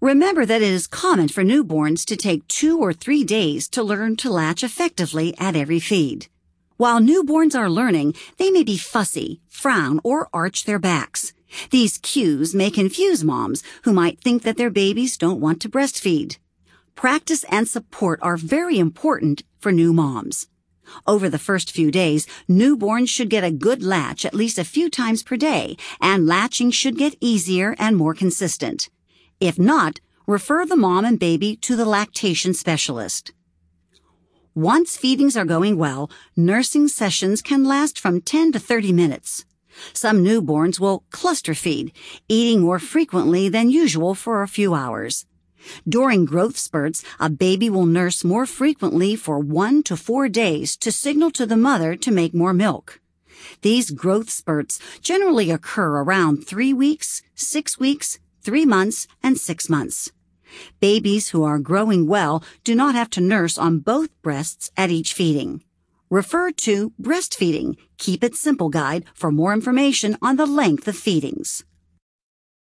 Remember that it is common for newborns to take 2 or 3 days to learn to latch effectively at every feed. While newborns are learning, they may be fussy, frown, or arch their backs. These cues may confuse moms who might think that their babies don't want to breastfeed. Practice and support are very important for new moms. Over the first few days, newborns should get a good latch at least a few times per day, and latching should get easier and more consistent. If not, refer the mom and baby to the lactation specialist. Once feedings are going well, nursing sessions can last from 10 to 30 minutes. Some newborns will cluster feed, eating more frequently than usual for a few hours. During growth spurts, a baby will nurse more frequently for 1 to 4 days to signal to the mother to make more milk. These growth spurts generally occur around 3 weeks, 6 weeks, 3 months, and 6 months. Babies who are growing well do not have to nurse on both breasts at each feeding. Refer to Breastfeeding, Keep It Simple Guide for more information on the length of feedings.